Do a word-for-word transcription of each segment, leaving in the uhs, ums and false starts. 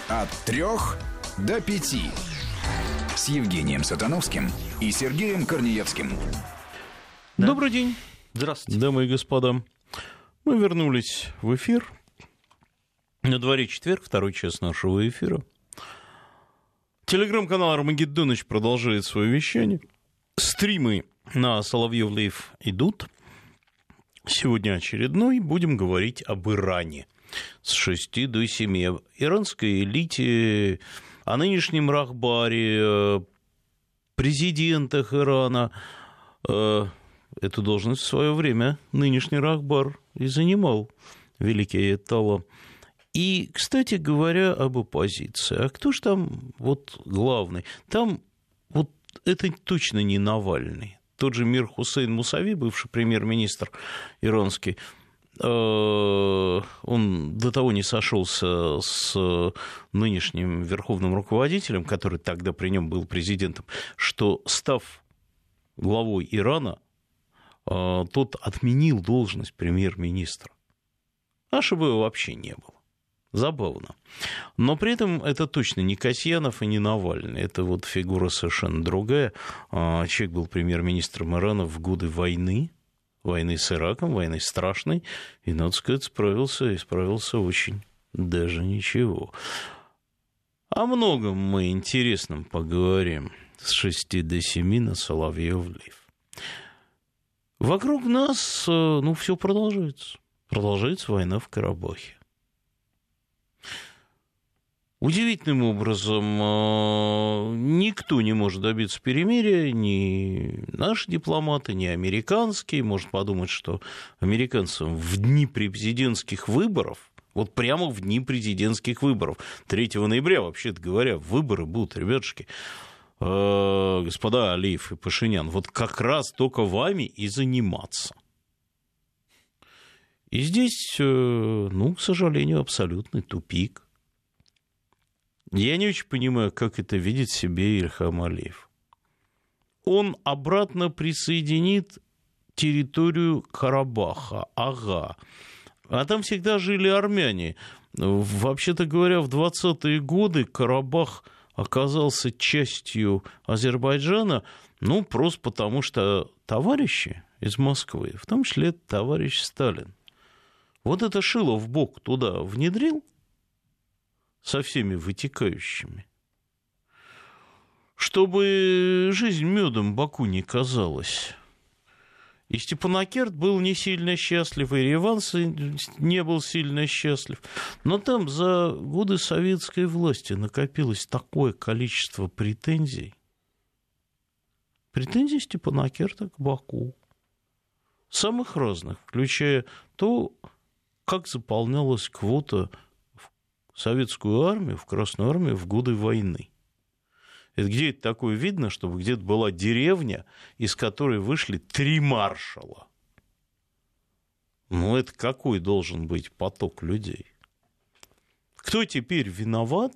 От трех до пяти. С Евгением Сатановским и Сергеем Корнеевским. Да. Добрый день. Здравствуйте. Дамы и господа. Мы вернулись в эфир. На дворе четверг, второй час нашего эфира. Телеграм-канал Армагеддоныч продолжает свое вещание. Стримы на Соловьев Лайв идут. Сегодня очередной. Будем говорить об Иране. С шести до семи. О иранской элите, о нынешнем Рахбаре, президентах Ирана. Эту должность в свое время нынешний Рахбар и занимал, великий аятолла. И, кстати говоря, об оппозиции. А кто же там вот главный? Там вот это точно не Навальный. Тот же Мир Хусейн Мусави, бывший премьер-министр иранский, он до того не сошелся с нынешним верховным руководителем, который тогда при нем был президентом, что, став главой Ирана, тот отменил должность премьер-министра. А чтобы его вообще не было. Забавно. Но при этом это точно не Касьянов и не Навальный. Это вот фигура совершенно другая. Человек был премьер-министром Ирана в годы войны. Войны с Ираком, войны страшной. И, надо сказать, справился, и справился очень даже ничего. О многом мы интересном поговорим с шести до семи на Соловьев Лайв. Вокруг нас, ну, все продолжается. Продолжается война в Карабахе. Удивительным образом никто не может добиться перемирия, ни наши дипломаты, ни американские. Можно подумать, что американцам в дни президентских выборов, вот прямо в дни президентских выборов, третьего ноября, вообще-то говоря, выборы будут, ребятушки, господа Алиев и Пашинян, вот как раз только вами и заниматься. И здесь, ну, к сожалению, абсолютный тупик. Я не очень понимаю, как это видит себе Ильхам Алиев. Он обратно присоединит территорию Карабаха, ага. А там всегда жили армяне. Вообще-то говоря, в двадцатые годы Карабах оказался частью Азербайджана, ну, просто потому что товарищи из Москвы, в том числе товарищ Сталин, вот это шило в бок туда внедрил, со всеми вытекающими, чтобы жизнь медом Баку не казалась. И Степанакерт был не сильно счастлив, и Ереван не был сильно счастлив. Но там за годы советской власти накопилось такое количество претензий. Претензий Степанакерта к Баку. Самых разных, включая то, как заполнялась квота в советскую армию, в Красную армию в годы войны. Это где это такое видно, чтобы где-то была деревня, из которой вышли три маршала? Ну, это какой должен быть поток людей? Кто теперь виноват,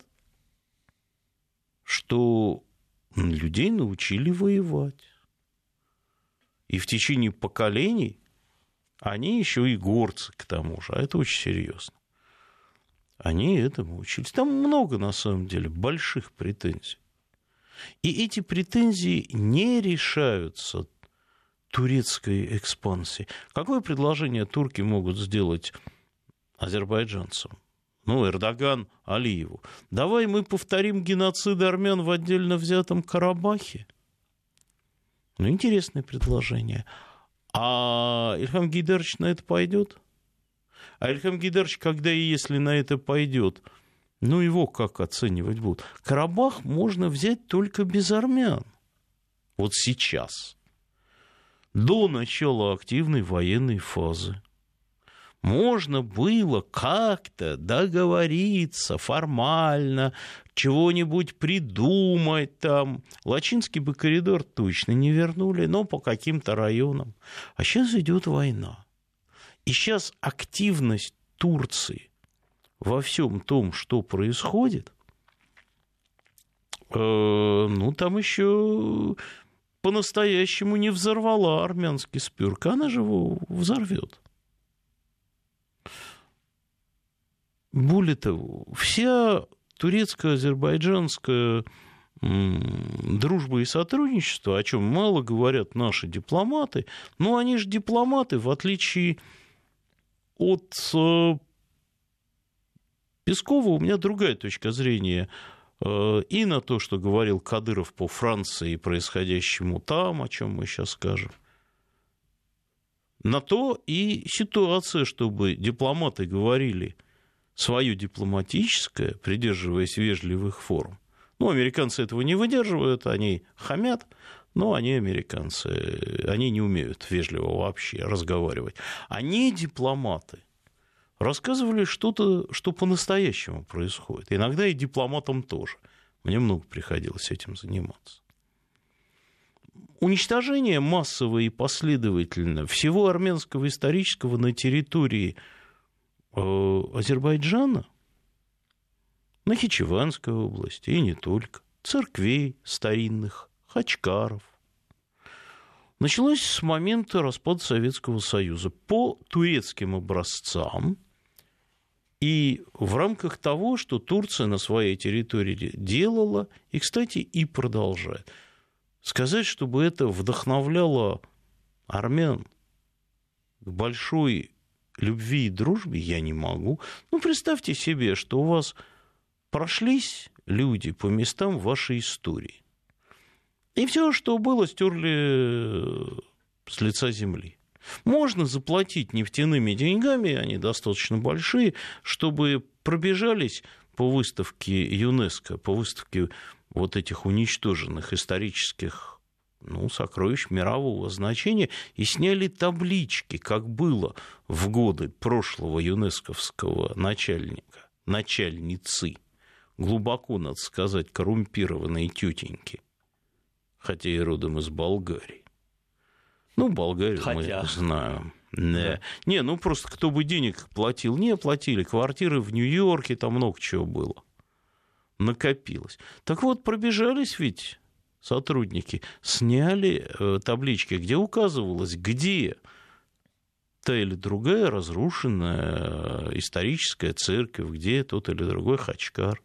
что людей научили воевать? И в течение поколений они еще и горцы, к тому же, а это очень серьезно. Они этому учились. Там много, на самом деле, больших претензий. И эти претензии не решаются турецкой экспансией. Какое предложение турки могут сделать азербайджанцам? Ну, Эрдоган Алиеву. Давай мы повторим геноцид армян в отдельно взятом Карабахе. Ну, интересное предложение. А Ильхам Гейдарович на это пойдет? А Ильхам Гейдарович, когда и если на это пойдет, ну его как оценивать будут? Карабах можно взять только без армян. Вот сейчас. До начала активной военной фазы. Можно было как-то договориться формально, чего-нибудь придумать там. Лачинский бы коридор точно не вернули, но по каким-то районам. А сейчас идет война. И сейчас активность Турции во всем том, что происходит, э, ну, там еще по-настоящему не взорвала армянский спирк, она же его взорвет. Более того, вся турецко-азербайджанская дружба и сотрудничество, о чем мало говорят наши дипломаты, но они же дипломаты, в отличие от Пескова, у меня другая точка зрения и на то, что говорил Кадыров по Франции и происходящему там, о чем мы сейчас скажем, на то и ситуация, чтобы дипломаты говорили свое дипломатическое, придерживаясь вежливых форм. Ну, американцы этого не выдерживают, они хамят, но они американцы, они не умеют вежливо вообще разговаривать. Они, дипломаты, рассказывали что-то, что по-настоящему происходит. Иногда и дипломатам тоже. Мне много приходилось этим заниматься. Уничтожение массовое и последовательное всего армянского исторического на территории э, Азербайджана, Нахичеванской области и не только, церквей старинных, хачкаров, началось с момента распада Советского Союза по турецким образцам и в рамках того, что Турция на своей территории делала и, кстати, и продолжает. Сказать, чтобы это вдохновляло армян к большой любви и дружбе, я не могу. Ну, представьте себе, что у вас прошлись люди по местам вашей истории. И все, что было, стерли с лица земли. Можно заплатить нефтяными деньгами, они достаточно большие, чтобы пробежались по выставке ЮНЕСКО, по выставке вот этих уничтоженных исторических, ну, сокровищ мирового значения, и сняли таблички, как было в годы прошлого юнесковского начальника, начальницы, глубоко, надо сказать, коррумпированные тетеньки, хотя и родом из Болгарии. Ну, Болгарию хотя... мы знаем. Да. Да. Не, ну просто кто бы денег платил, не платили. Квартиры в Нью-Йорке, там много чего было. Накопилось. Так вот, пробежались ведь сотрудники, сняли таблички, где указывалось, где та или другая разрушенная историческая церковь, где тот или другой хачкар.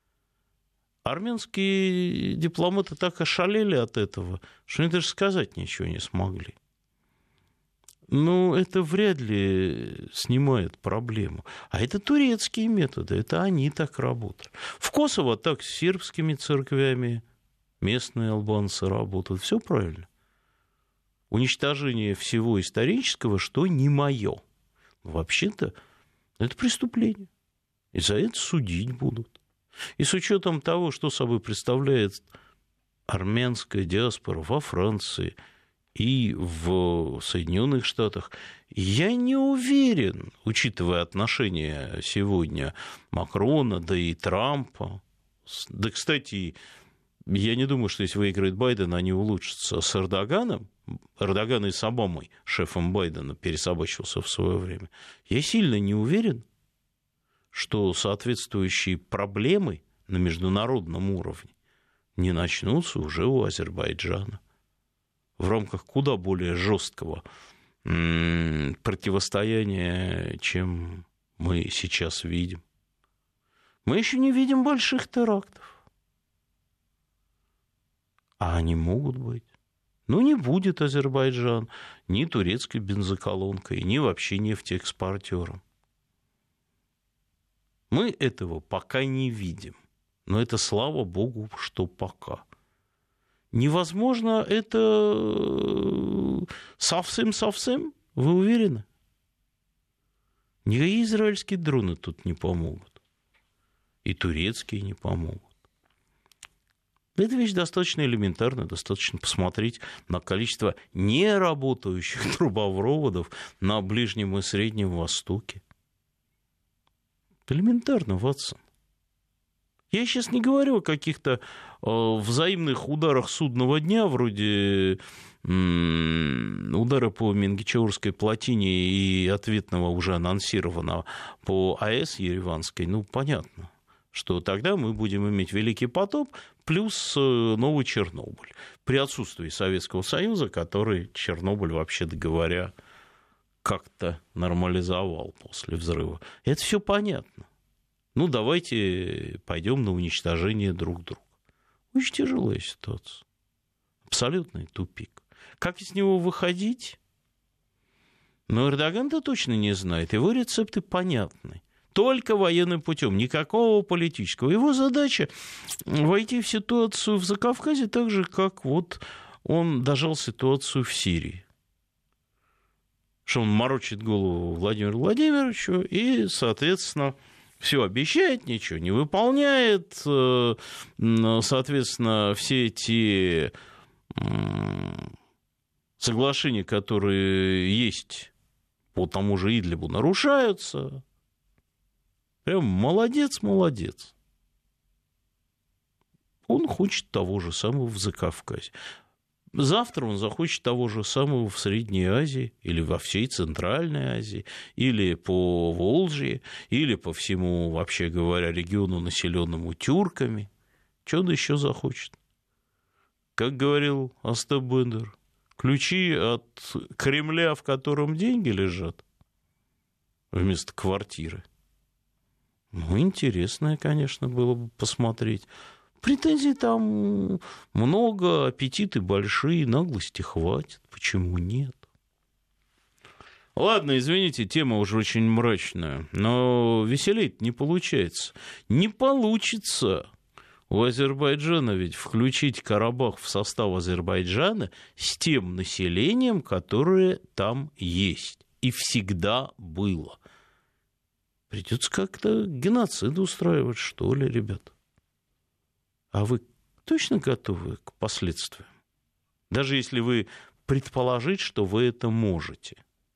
Армянские дипломаты так ошалели от этого, что они даже сказать ничего не смогли. Ну, это вряд ли снимает проблему. А это турецкие методы, это они так работают. В Косово так с сербскими церквями местные албанцы работают. Все правильно. Уничтожение всего исторического, что не мое. Вообще-то это преступление. И за это судить будут. И с учетом того, что собой представляет армянская диаспора во Франции и в Соединенных Штатах, я не уверен, учитывая отношения сегодня Макрона, да и Трампа, да, кстати, я не думаю, что если выиграет Байден, они улучшатся с Эрдоганом. Эрдоган и с Обамой, шефом Байдена, пересобачился в свое время. Я сильно не уверен, что соответствующие проблемы на международном уровне не начнутся уже у Азербайджана в рамках куда более жесткого противостояния, чем мы сейчас видим. Мы еще не видим больших терактов. А они могут быть. Но не будет Азербайджан ни турецкой бензоколонкой, ни вообще нефтеэкспортером. Мы этого пока не видим. Но это, слава богу, что пока. Невозможно это совсем-совсем? Вы уверены? Никакие израильские дроны тут не помогут. И турецкие не помогут. Эта вещь достаточно элементарна. Достаточно посмотреть на количество неработающих трубопроводов на Ближнем и Среднем Востоке. Элементарно, Ватсон. Я сейчас не говорю о каких-то э, взаимных ударах судного дня, вроде м- удара по Мингичеурской плотине и ответного уже анонсированного по АЭС Ереванской. Ну, понятно, что тогда мы будем иметь Великий потоп плюс э, новый Чернобыль. При отсутствии Советского Союза, который Чернобыль, вообще-то говоря, как-то нормализовал после взрыва. Это все понятно. Ну, давайте пойдем на уничтожение друг друга. Очень тяжелая ситуация. Абсолютный тупик. Как из него выходить? Но Эрдоган-то точно не знает. Его рецепты понятны. Только военным путем, никакого политического. Его задача войти в ситуацию в Закавказье так же, как вот он дожал ситуацию в Сирии. Что он морочит голову Владимиру Владимировичу и, соответственно, все обещает, ничего не выполняет. Соответственно, все эти соглашения, которые есть по тому же Идлибу, нарушаются. Прям молодец, молодец. Он хочет того же самого в Закавказье. Завтра он захочет того же самого в Средней Азии, или во всей Центральной Азии, или по Волжье, или по всему, вообще говоря, региону, населенному тюрками. Что он еще захочет? Как говорил Остап Бендер, ключи от Кремля, в котором деньги лежат, вместо квартиры. Ну, интересное, конечно, было бы посмотреть. Претензий там много, аппетиты большие, наглости хватит. Почему нет? Ладно, извините, тема уже очень мрачная, но веселить не получается. Не получится у Азербайджана ведь включить Карабах в состав Азербайджана с тем населением, которое там есть и всегда было. Придется как-то геноцид устраивать, что ли, ребят? А вы точно готовы к последствиям? Даже если вы предположить, что вы это можете.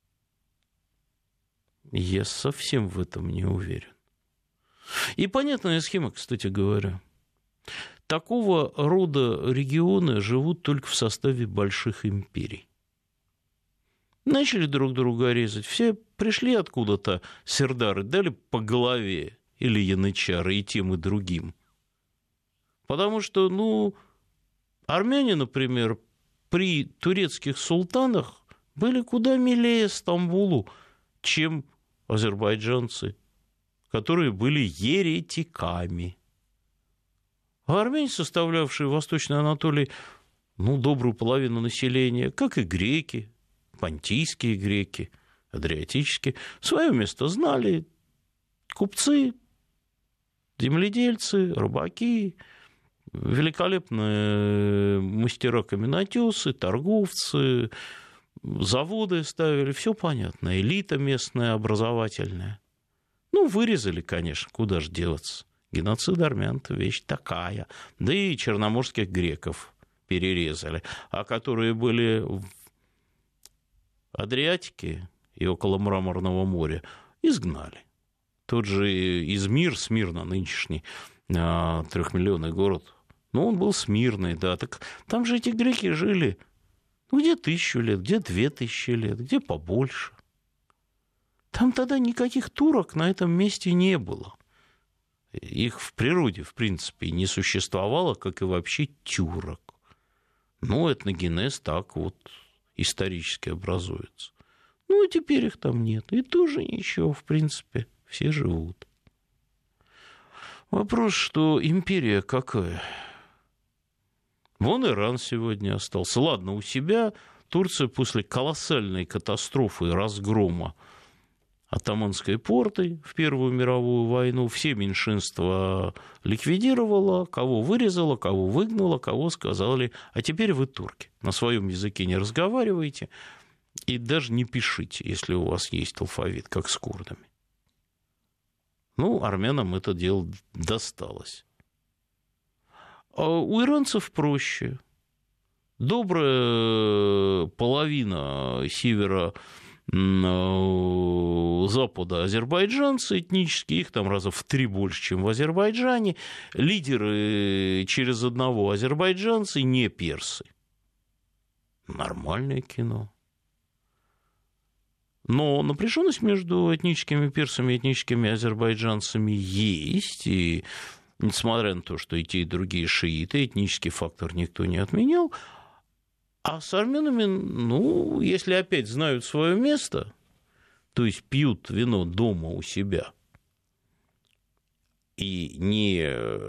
Я совсем в этом не уверен. И понятная схема, кстати говоря. Такого рода регионы живут только в составе больших империй. Начали друг друга резать. Все пришли откуда-то, сердары, дали по голове или янычары и тем, и другим. Потому что, ну, армяне, например, при турецких султанах были куда милее Стамбулу, чем азербайджанцы, которые были еретиками. А армяне, составлявшие в Восточной Анатолии, ну, добрую половину населения, как и греки, понтийские греки, адриатические, свое место знали. Купцы, земледельцы, рыбаки, великолепные мастера-каменотесы, торговцы, заводы ставили, все понятно, элита местная, образовательная. Ну, вырезали, конечно, куда же деваться. Геноцид армян-то вещь такая. Да и черноморских греков перерезали, а которые были в Адриатике и около Мраморного моря, изгнали. Тот же Измир, Смирна, нынешний трехмиллионный город, ну, он был смирный, да, так там же эти греки жили, ну, где тысячу лет, где две тысячи лет, где побольше. Там тогда никаких турок на этом месте не было. Их в природе, в принципе, не существовало, как и вообще тюрок. Ну, этногенез так вот исторически образуется. Ну, и теперь их там нет. И тоже ничего, в принципе, все живут. Вопрос, что империя какая? Вон Иран сегодня остался. Ладно, у себя Турция после колоссальной катастрофы и разгрома Оттоманской порты в Первую мировую войну все меньшинства ликвидировала, кого вырезала, кого выгнала, кого сказали, а теперь вы турки, на своем языке не разговаривайте и даже не пишите, если у вас есть алфавит, как с курдами. Ну, армянам это дело досталось. А у иранцев проще. Добрая половина севера запада азербайджанцы этнические, их там раза в три больше, чем в Азербайджане. Лидеры через одного азербайджанцы, не персы. Нормальное кино. Но напряженность между этническими персами и этническими азербайджанцами есть, и несмотря на то, что и те, и другие шииты, этнический фактор никто не отменял. А с армянами, ну, если опять знают свое место, то есть пьют вино дома у себя, и не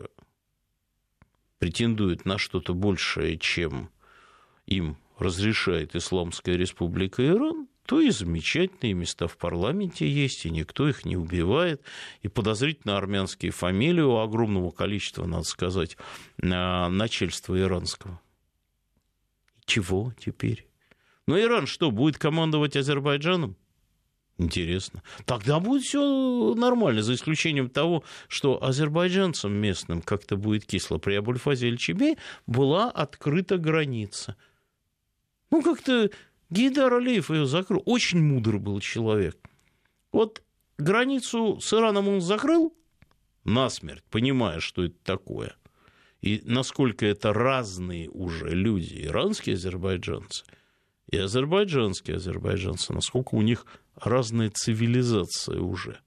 претендует на что-то большее, чем им разрешает Исламская Республика Иран, то и замечательные места в парламенте есть, и никто их не убивает. И подозрительно армянские фамилии у огромного количества, надо сказать, начальства иранского. Чего теперь? Ну, Иран что, будет командовать Азербайджаном? Интересно. Тогда будет все нормально, за исключением того, что азербайджанцам местным как-то будет кисло. При Абульфазе Эль-Чебе была открыта граница. Ну, как-то Гейдар Алиев ее закрыл. Очень мудрый был человек. Вот границу с Ираном он закрыл насмерть, понимая, что это такое. И насколько это разные уже люди, иранские азербайджанцы и азербайджанские азербайджанцы, насколько у них разная цивилизация уже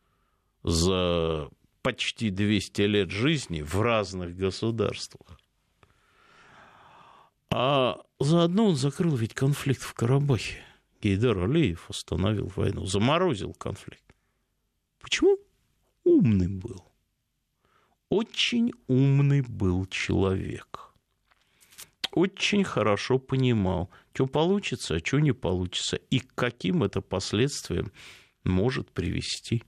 за почти двести лет жизни в разных государствах. А заодно он закрыл ведь конфликт в Карабахе. Гейдар Алиев остановил войну, заморозил конфликт. Почему? Умный был. Очень умный был человек. Очень хорошо понимал, что получится, а что не получится, и к каким это последствиям может привести.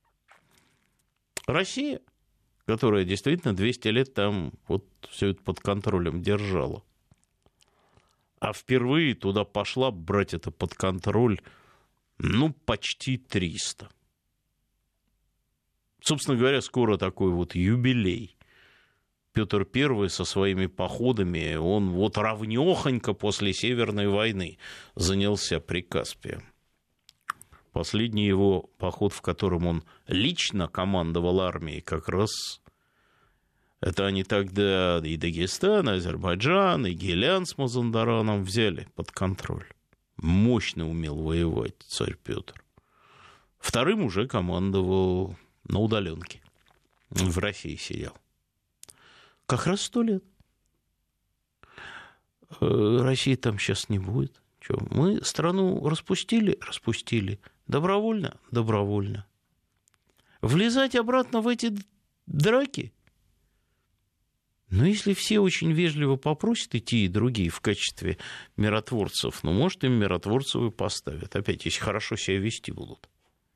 Россия, которая действительно двести лет там вот все это под контролем держала, а впервые туда пошла брать это под контроль, ну, почти триста. Собственно говоря, скоро такой вот юбилей. Петр Первый со своими походами, он вот равнёхонько после Северной войны занялся Прикаспием. Последний его поход, в котором он лично командовал армией, как раз это они тогда и Дагестан, и Азербайджан, и Гелян с Мазандараном взяли под контроль. Мощно умел воевать царь Петр. Вторым уже командовал на удаленке. В России сидел. Как раз сто лет. России там сейчас не будет. Что, мы страну распустили? Распустили. Добровольно? Добровольно. Влезать обратно в эти драки? Но если все очень вежливо попросят идти и другие в качестве миротворцев, ну, может, им миротворцев и поставят. Опять, если хорошо себя вести будут.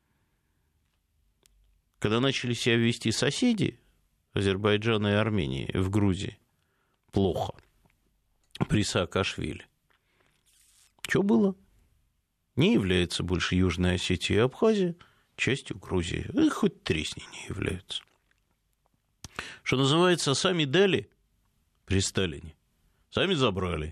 Когда начали себя вести соседи Азербайджана и Армении в Грузии, плохо, при Саакашвили, что было? Не является больше Южная Осетия и Абхазия частью Грузии. И хоть тресни не являются. Что называется, сами дали при Сталине, сами забрали.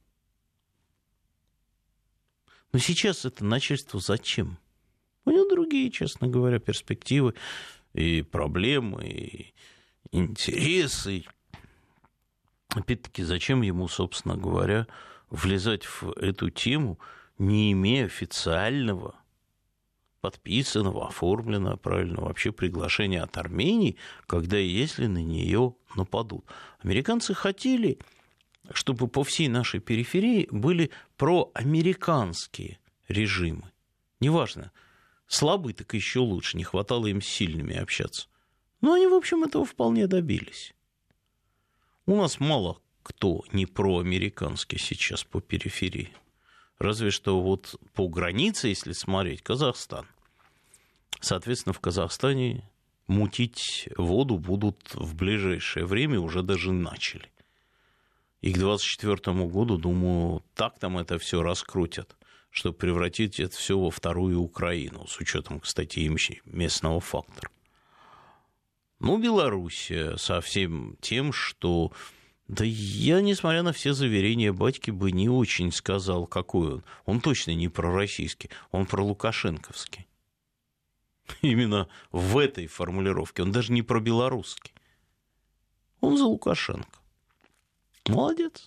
Но сейчас это начальство зачем? У него другие, честно говоря, перспективы и проблемы, и интересы. Опять-таки, зачем ему, собственно говоря, влезать в эту тему, не имея официального, подписанного, оформленного, правильно, вообще приглашения от Армении, когда и если на нее нападут. Американцы хотели, чтобы по всей нашей периферии были проамериканские режимы. Неважно, слабый, так еще лучше, не хватало им с сильными общаться. Но они, в общем, этого вполне добились. У нас мало кто не проамериканский сейчас по периферии. Разве что вот по границе, если смотреть, Казахстан. Соответственно, в Казахстане мутить воду будут в ближайшее время, уже даже начали. И к двадцать четвёртому году, думаю, так там это все раскрутят, чтобы превратить это все во вторую Украину, с учетом, кстати, и местного фактора. Ну, Белоруссия со всем тем, что... Да я, несмотря на все заверения батьки, бы не очень сказал, какой он. Он точно не пророссийский, он пролукашенковский. Именно в этой формулировке. Он даже не пробелорусский. Он за Лукашенко. Молодец.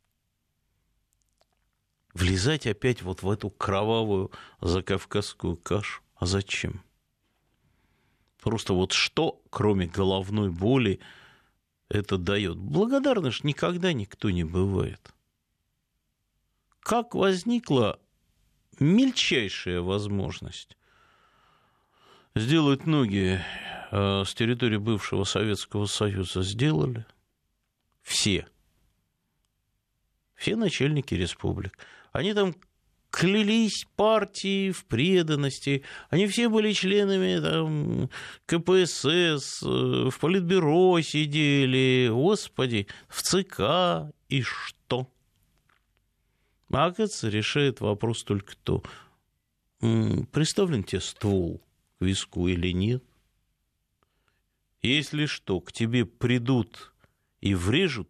Влезать опять вот в эту кровавую закавказскую кашу. А зачем? Просто вот что, кроме головной боли, это дает? Благодарны ж никогда никто не бывает. Как возникла мельчайшая возможность сделать ноги с территории бывшего Советского Союза сделали? Все. Все начальники республик. Они там клялись партии в преданности. Они все были членами там, ка пэ эс эс, в Политбюро сидели, господи, в ЦК. И что? А оказывается, решает вопрос только то, приставлен тебе ствол к виску или нет. Если что, к тебе придут и врежут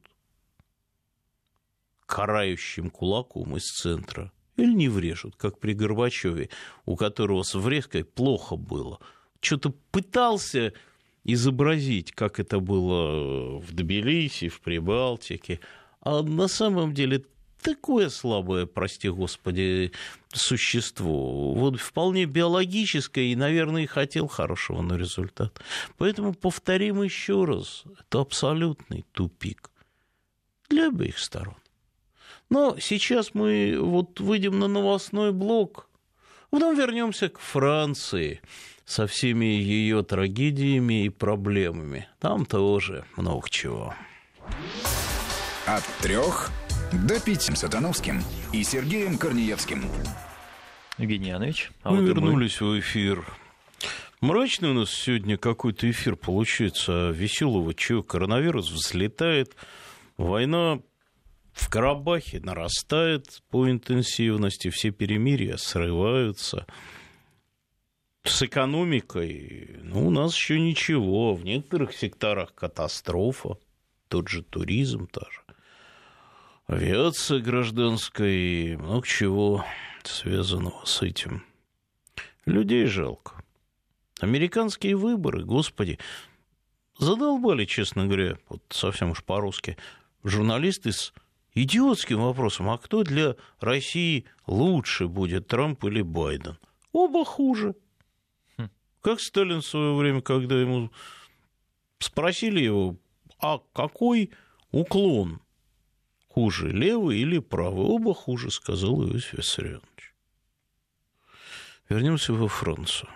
карающим кулаком из центра, или не врежут, как при Горбачеве, у которого с врезкой плохо было. Что-то пытался изобразить, как это было в Тбилиси, в Прибалтике, а на самом деле такое слабое, прости господи, существо. Вот вполне биологическое, и, наверное, и хотел хорошего на результат. Поэтому повторим еще раз, это абсолютный тупик для обеих сторон. Но сейчас мы вот выйдем на новостной блок, потом вернемся к Франции со всеми ее трагедиями и проблемами. Там тоже много чего. От трех до пяти Сатановским и Сергеем Корнеевским. Евгений Янович, а мы вот вернулись мы... в эфир. Мрачный у нас сегодня какой-то эфир получается. Веселого чего? Коронавирус взлетает, война в Карабахе нарастает по интенсивности, все перемирия срываются. С экономикой, ну, у нас еще ничего. В некоторых секторах катастрофа. Тот же туризм, та же авиация гражданская, много чего связанного с этим. Людей жалко. Американские выборы, господи, задолбали, честно говоря, вот совсем уж по-русски, журналисты с идиотским вопросом, а кто для России лучше будет, Трамп или Байден? Оба хуже. Хм. Как Сталин в свое время, когда ему спросили его, а какой уклон хуже, левый или правый? Оба хуже, сказал Иосиф Виссарионович. Вернемся во Францию.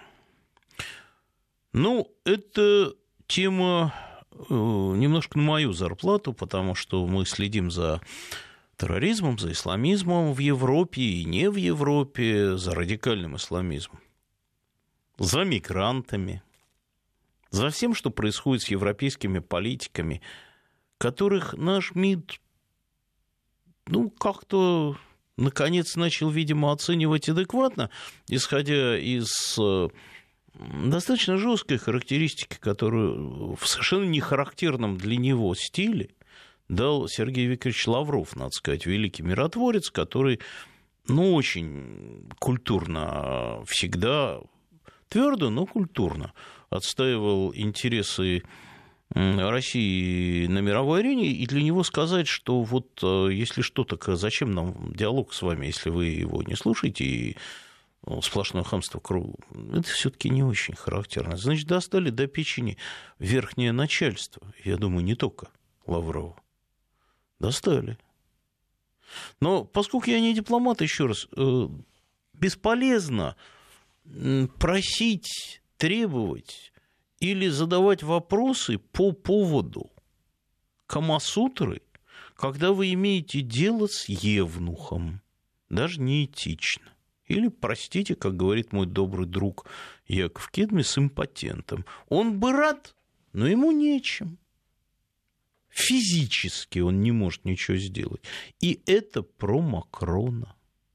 Ну, это тема немножко на мою зарплату, потому что мы следим за терроризмом, за исламизмом в Европе и не в Европе, за радикальным исламизмом, за мигрантами, за всем, что происходит с европейскими политиками, которых наш МИД, ну, как-то, наконец, начал, видимо, оценивать адекватно, исходя из достаточно жесткой характеристики, которую в совершенно не характерном для него стиле дал Сергей Викторович Лавров, надо сказать, великий миротворец, который, ну, очень культурно всегда, твердо, но культурно отстаивал интересы России на мировой арене, и для него сказать, что вот если что, так зачем нам диалог с вами, если вы его не слушаете, и сплошное хамство кругу, это все-таки не очень характерно. Значит, достали до печени верхнее начальство, я думаю, не только Лаврова. Достали. Но поскольку я не дипломат, еще раз, бесполезно просить, требовать или задавать вопросы по поводу Камасутры, когда вы имеете дело с евнухом. Даже неэтично. Или, простите, как говорит мой добрый друг Яков Кедми, с импотентом. Он бы рад, но ему нечем. Физически он не может ничего сделать. И это про Макрона.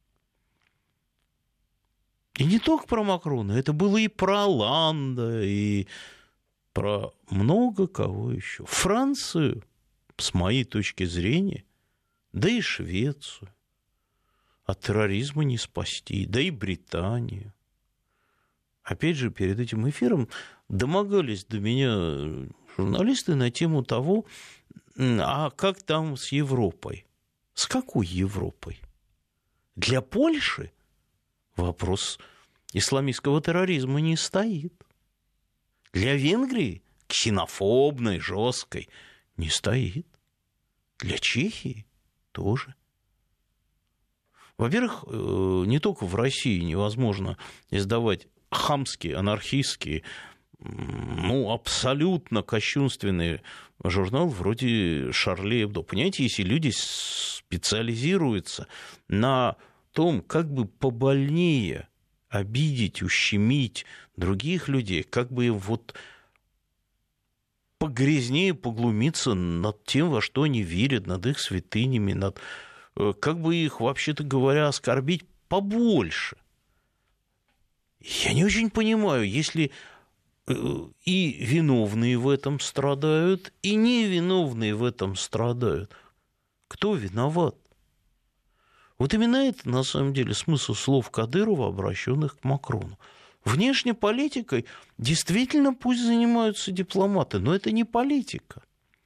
И не только про Макрона, это было и про Оланда, и про много кого еще. Францию, с моей точки зрения, да и Швецию от терроризма не спасти, да и Британию. Опять же, перед этим эфиром домогались до меня журналисты на тему того, а как там с Европой? С какой Европой? Для Польши вопрос исламистского терроризма не стоит. Для Венгрии, ксенофобной, жесткой, не стоит. Для Чехии тоже. Во-первых, не только в России невозможно издавать хамские, анархистские, ну, абсолютно кощунственный журнал вроде «Шарли Эбдо». Понимаете, если люди специализируются на том, как бы побольнее обидеть, ущемить других людей, как бы вот погрязнее поглумиться над тем, во что они верят, над их святынями, над, как бы их, вообще-то говоря, оскорбить побольше. Я не очень понимаю, если и виновные в этом страдают, и невиновные в этом страдают, кто виноват? Вот именно это, на самом деле, смысл слов Кадырова, обращенных к Макрону. Внешней политикой действительно пусть занимаются дипломаты, но это не политика.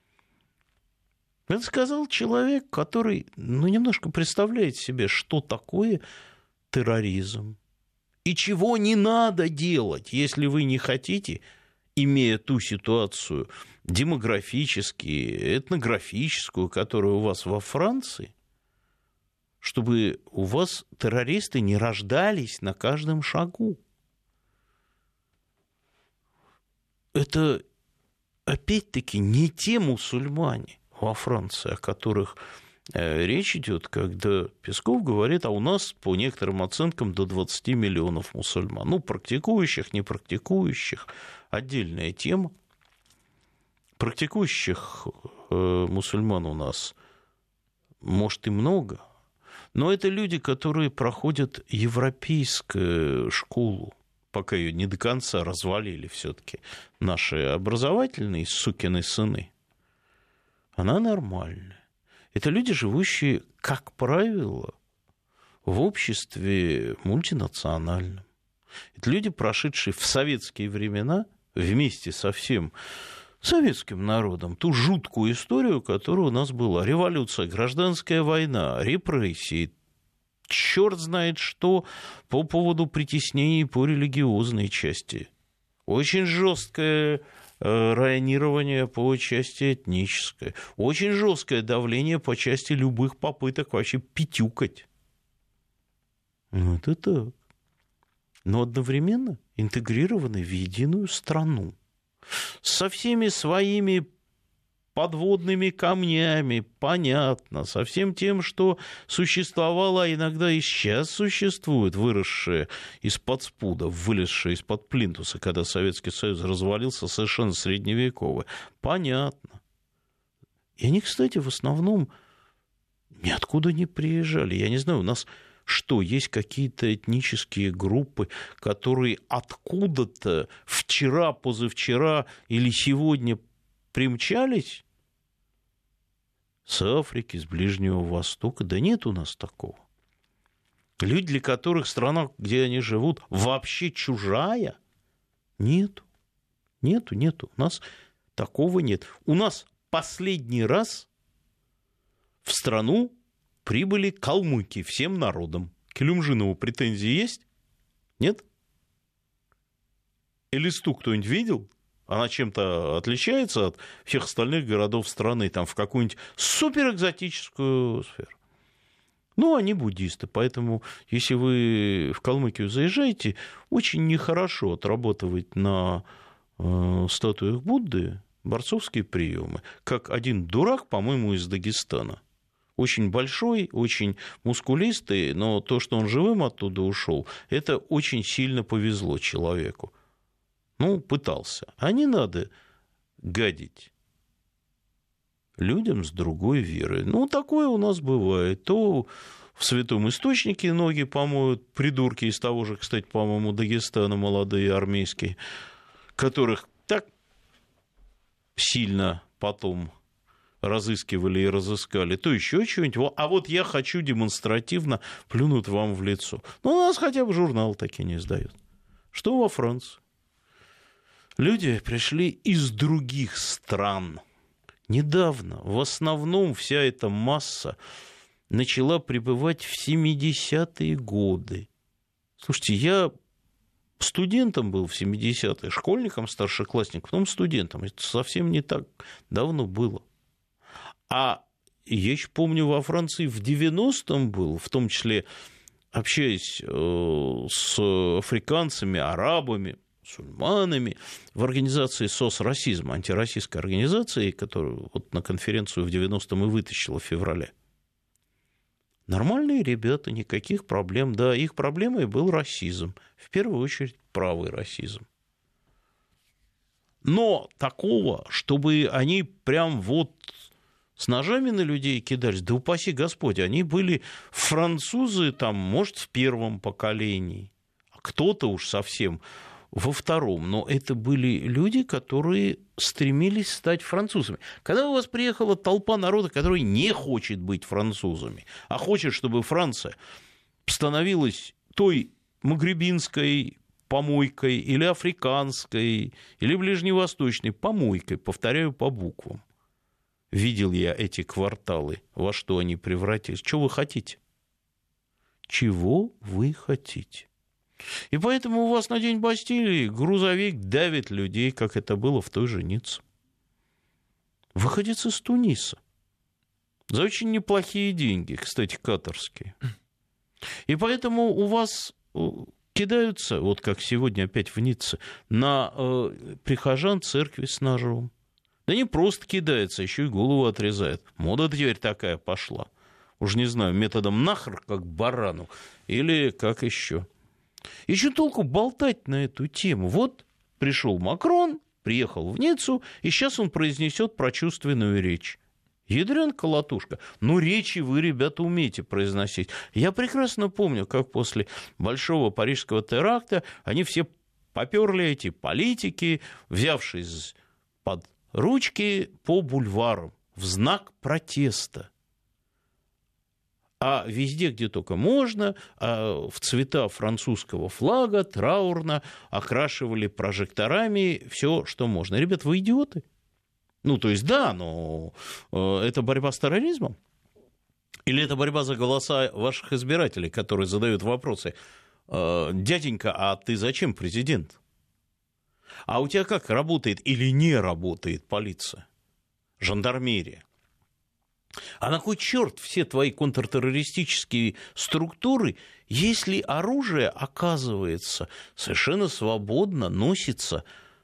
Это сказал человек, который, ну, немножко представляет себе, что такое терроризм. И чего не надо делать, если вы не хотите, имея ту ситуацию демографически, этнографическую, которая у вас во Франции, чтобы у вас террористы не рождались на каждом шагу. Это, опять-таки, не те мусульмане во Франции, о которых речь идет, когда Песков говорит, а у нас, по некоторым оценкам, до двадцать миллионов мусульман. Ну, практикующих, не практикующих, отдельная тема. Практикующих э, мусульман у нас, может, и много, но это люди, которые проходят европейскую школу, пока ее не до конца развалили все-таки наши образовательные сукины сыны. Она нормальная. Это люди, живущие, как правило, в обществе мультинациональном. Это люди, прошедшие в советские времена вместе со всем советским народом ту жуткую историю, которая у нас была. Революция, гражданская война, репрессии, черт знает что по поводу притеснений по религиозной части. Очень жесткое районирование по части этнической. Очень жесткое давление по части любых попыток вообще пятюкать. Ну, это так. Но одновременно интегрированы в единую страну. Со всеми своими подводными камнями, понятно, со всем тем, что существовало, а иногда и сейчас существует, выросшее из-под спуда, вылезшее из-под плинтуса, когда Советский Союз развалился, совершенно средневековое. Понятно. И они, кстати, в основном ниоткуда не приезжали. Я не знаю, у нас что, есть какие-то этнические группы, которые откуда-то вчера, позавчера или сегодня примчались с Африки, с Ближнего Востока? Да нет у нас такого. Люди, для которых страна, где они живут, вообще чужая? Нету. Нету, нету. У нас такого нет. У нас последний раз в страну прибыли калмыки всем народом. К Илюмжинову претензии есть? Нет? Элисту кто-нибудь видел? Она чем-то отличается от всех остальных городов страны, там, в какую-нибудь суперэкзотическую сферу. Ну, они буддисты, поэтому, если вы в Калмыкию заезжаете, очень нехорошо отрабатывать на э, статуях Будды борцовские приемы, как один дурак, по-моему, из Дагестана. Очень большой, очень мускулистый, но то, что он живым оттуда ушел, это очень сильно повезло человеку. Ну, пытался. А не надо гадить людям с другой верой. Ну, такое у нас бывает. То в Святом Источнике ноги помоют придурки из того же, кстати, по-моему, Дагестана, молодые армейские, которых так сильно потом разыскивали и разыскали, то еще что-нибудь. А вот я хочу демонстративно плюнуть вам в лицо. Ну, у нас хотя бы журнал таки не издают. Что во Франции? Люди пришли из других стран. Недавно, в основном, вся эта масса начала прибывать в семидесятые годы. Слушайте, я студентом был в семидесятые, школьником, старшеклассником, потом студентом. Это совсем не так давно было. А я еще помню, во Франции в девяностом был, в том числе общаясь с африканцами, арабами, мусульманами. В организации СОС «Расизм», антироссийской организации, которую вот на конференцию в девяностом и вытащила в феврале. Нормальные ребята, никаких проблем. Да, их проблемой был расизм. В первую очередь правый расизм. Но такого, чтобы они прям вот с ножами на людей кидались, да упаси Господь, они были французы, там, может, в первом поколении, а кто-то уж совсем во втором. Но это были люди, которые стремились стать французами. Когда у вас приехала толпа народа, который не хочет быть французами, а хочет, чтобы Франция становилась той магребинской помойкой или африканской, или ближневосточной помойкой, повторяю по буквам. Видел я эти кварталы, во что они превратились. Чего вы хотите? Чего вы хотите? И поэтому у вас на День Бастилии грузовик давит людей, как это было в той же Ницце. Выходец из Туниса. За очень неплохие деньги, кстати, катарские. И поэтому у вас кидаются, вот как сегодня опять в Ницце, на э, прихожан церкви с ножом. Да не просто кидается, еще и голову отрезает. Мода теперь такая пошла. Уж не знаю, методом нахр, как барану, или как еще. Еще толку болтать на эту тему. Вот пришел Макрон, приехал в Ниццу, и сейчас он произнесет прочувственную речь. Ядрён колотушка. Ну, речи вы, ребята, умеете произносить. Я прекрасно помню, как после большого парижского теракта они все поперли, эти политики, взявшись под ручки по бульварам в знак протеста. А везде, где только можно, в цвета французского флага траурно окрашивали прожекторами все, что можно. Ребят, вы идиоты? Ну, то есть, да, но это борьба с терроризмом? Или это борьба за голоса ваших избирателей, которые задают вопросы: дяденька, а ты зачем президент? А у тебя как работает или не работает полиция, жандармерия? А на кой черт все твои контртеррористические структуры, если оружие, оказывается, совершенно свободно носится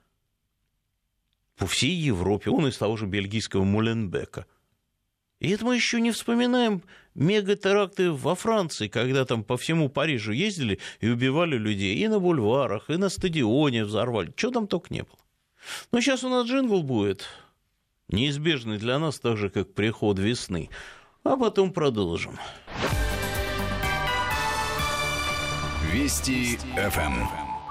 по всей Европе, он из того же бельгийского Моленбека. И это мы еще не вспоминаем мегатеракты во Франции, когда там по всему Парижу ездили и убивали людей и на бульварах, и на стадионе взорвали. Чего там только не было. Но сейчас у нас джингл будет, неизбежный для нас, так же, как приход весны. А потом продолжим. Вести эф эм.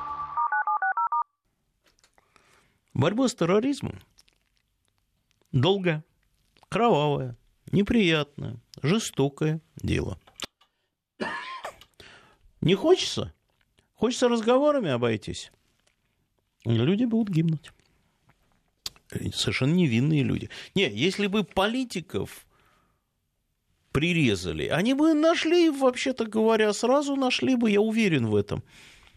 Борьба с терроризмом долгое, кровавое, неприятное, жестокое дело. Не хочется? Хочется разговорами обойтись? Люди будут гибнуть. Совершенно невинные люди. Не, если бы политиков прирезали, они бы нашли, вообще-то говоря, сразу нашли бы, я уверен в этом.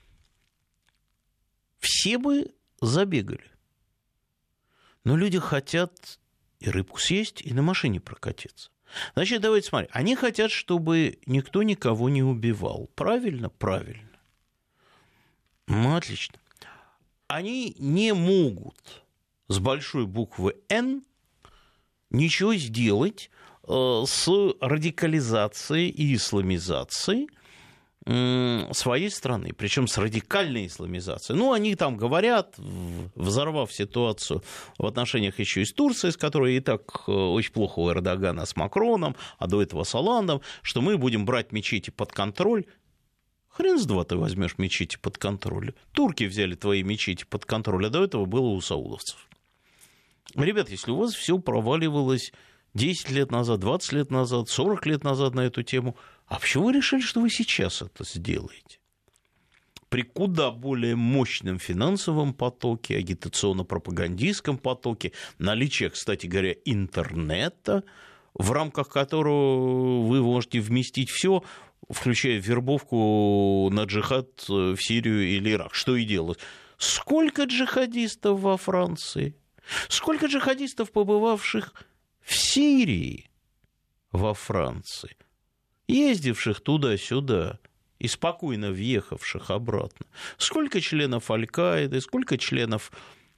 Все бы забегали. Но люди хотят и рыбку съесть, и на машине прокатиться. Значит, давайте смотреть. Они хотят, чтобы никто никого не убивал. Правильно? Правильно. Ну, отлично. Они не могут с большой буквы «Н» ничего сделать с радикализацией и исламизацией своей страны, причем с радикальной исламизацией. Ну, они там говорят, взорвав ситуацию в отношениях еще и с Турцией, с которой и так очень плохо у Эрдогана с Макроном, а до этого с Олландом, что мы будем брать мечети под контроль. Хрен с два ты возьмешь мечети под контроль. Турки взяли твои мечети под контроль, а до этого было у саудовцев. Ребят, если у вас все проваливалось десять лет назад, двадцать лет назад, сорок лет назад на эту тему, а почему вы решили, что вы сейчас это сделаете? При куда более мощном финансовом потоке, агитационно-пропагандистском потоке, наличии, кстати говоря, интернета, в рамках которого вы можете вместить все, включая вербовку на джихад в Сирию или Ирак. Что и делать. Сколько джихадистов во Франции? Сколько джихадистов, побывавших в Сирии во Франции, ездивших туда-сюда? и спокойно въехавших обратно. Сколько членов Аль-Каиды, сколько членов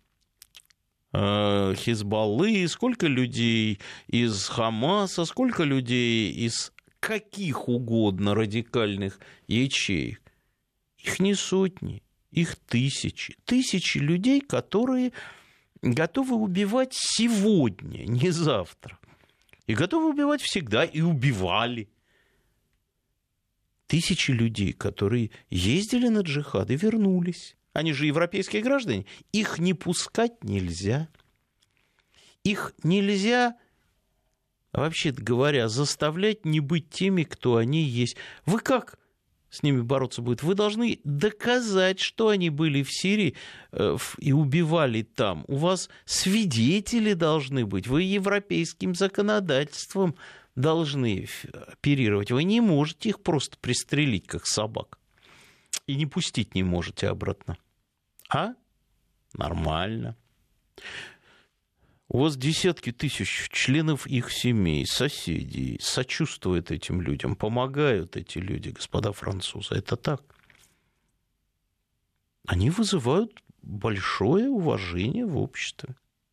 э, Хизбаллы, сколько людей из Хамаса, сколько людей из каких угодно радикальных ячеек. Их не сотни, их тысячи. Тысячи людей, которые готовы убивать сегодня, не завтра. И готовы убивать всегда, и убивали. Тысячи людей, которые ездили на джихад и вернулись. Они же европейские граждане. Их не пускать нельзя. Их нельзя, вообще говоря, заставлять не быть теми, кто они есть. Вы как с ними бороться будете? Вы должны доказать, что они были в Сирии э, и убивали там. У вас свидетели должны быть. Вы европейским законодательством должны оперировать. Вы не можете их просто пристрелить, как собак. И не пустить не можете обратно. А? Нормально. У вас десятки тысяч членов их семей, соседей сочувствуют этим людям, помогают эти люди, господа французы. Это так. Они вызывают большое уважение в обществе.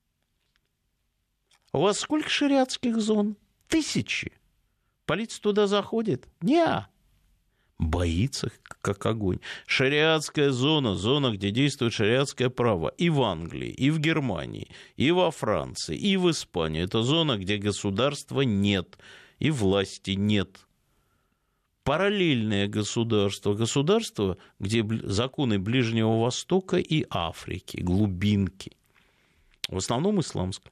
У вас сколько шариатских зон? Тысячи. Полиция туда заходит? Не. Боится, как огонь. Шариатская зона, зона, где действует шариатское право, и в Англии, и в Германии, и во Франции, и в Испании. Это зона, где государства нет, и власти нет. Параллельное государство, государство, где законы Ближнего Востока и Африки, глубинки, в основном исламском.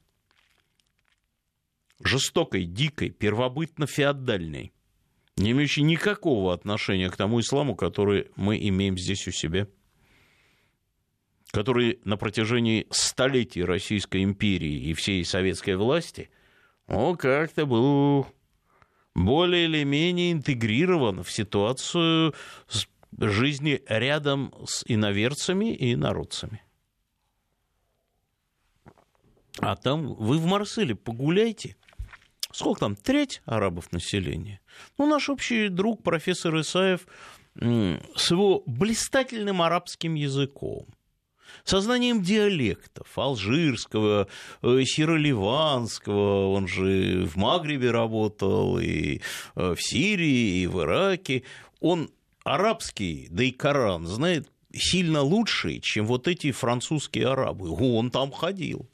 Жестокой, дикой, первобытно-феодальной, не имеющей никакого отношения к тому исламу, который мы имеем здесь у себя, который на протяжении столетий Российской империи и всей советской власти, ну, как-то был более или менее интегрирован в ситуацию жизни рядом с иноверцами и инородцами. А там вы в Марселе погуляйте. Сколько там? Треть арабов населения. Ну, наш общий друг, профессор Исаев, с его блистательным арабским языком, сознанием диалектов, алжирского, сиро-ливанского, он же в Магрибе работал, и в Сирии, и в Ираке. Он арабский, да и Коран знает сильно лучше, чем вот эти французские арабы. Он там ходил.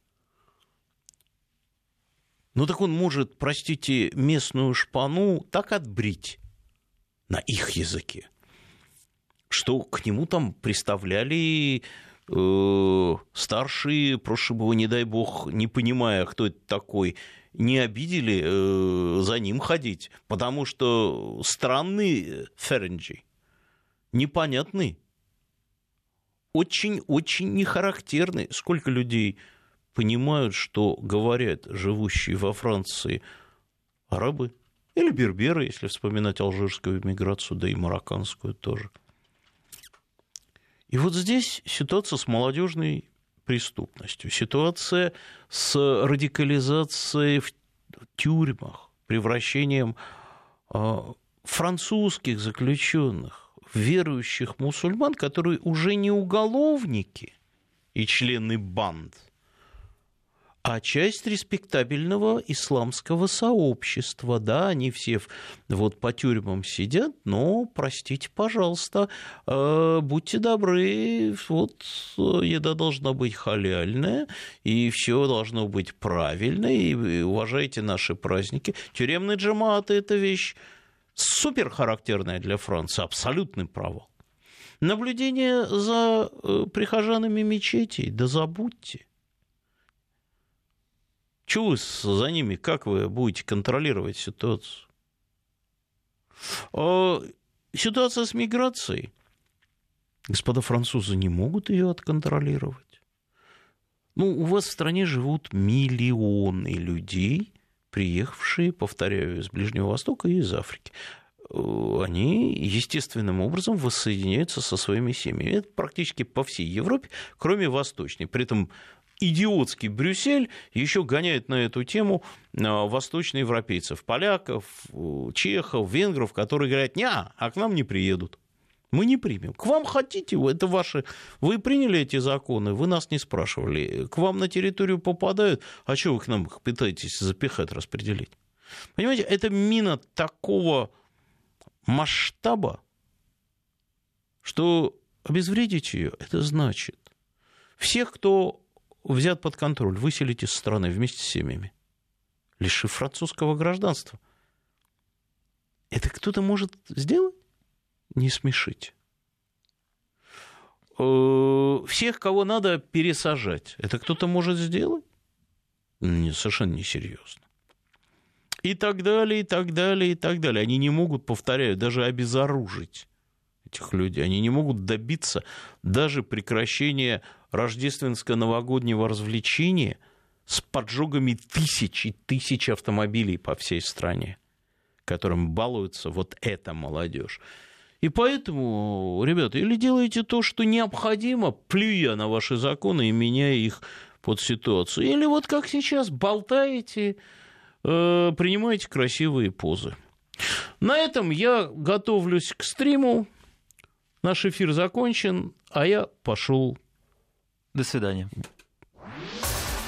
Ну так он может, простите, местную шпану так отбрить на их языке, что к нему там приставляли э, старшие, проще бы, не дай бог, не понимая, кто это такой, не обидели э, за ним ходить, потому что странный ференджи, непонятный, очень-очень нехарактерный. Сколько людей понимают, что говорят живущие во Франции арабы или берберы, если вспоминать алжирскую миграцию, да и марокканскую тоже. И вот здесь ситуация с молодежной преступностью, ситуация с радикализацией в тюрьмах, превращением французских заключенных в верующих мусульман, которые уже не уголовники и члены банд, а часть респектабельного исламского сообщества. Да, они все вот по тюрьмам сидят, но, простите, пожалуйста, будьте добры, вот еда должна быть халяльная, и все должно быть правильно, и уважайте наши праздники. Тюремный джамаат – это вещь супер характерная для Франции, абсолютный провал. Наблюдение за прихожанами мечетей, да забудьте. Чего вы за ними, как вы будете контролировать ситуацию? Ситуация с миграцией. Господа французы не могут ее отконтролировать. Ну, у вас в стране живут миллионы людей, приехавшие, повторяю, из Ближнего Востока и из Африки. Они естественным образом воссоединяются со своими семьями. Это практически по всей Европе, кроме Восточной. При этом идиотский Брюссель еще гоняет на эту тему восточноевропейцев, поляков, чехов, венгров, которые говорят: не, а к нам не приедут. Мы не примем. К вам хотите, это ваши... Вы приняли эти законы, вы нас не спрашивали. К вам на территорию попадают, а что вы к нам их пытаетесь запихать, распределить? Понимаете, это мина такого масштаба, что обезвредить ее, это значит всех, кто взят под контроль, выселить из страны вместе с семьями, лишив французского гражданства. Это кто-то может сделать? Не смешите. Всех, кого надо пересажать, это кто-то может сделать? Нет, совершенно несерьезно. И так далее, и так далее, и так далее. Они не могут, повторяю, даже обезоружить этих людей. Они не могут добиться даже прекращения рождественско-новогоднего развлечения с поджогами тысяч и тысяч автомобилей по всей стране, которым балуется вот эта молодежь. И поэтому, ребята, или делаете то, что необходимо, плюя на ваши законы и меняя их под ситуацию, или вот как сейчас болтаете, э, принимаете красивые позы. На этом я готовлюсь к стриму. Наш эфир закончен, а я пошел. До свидания.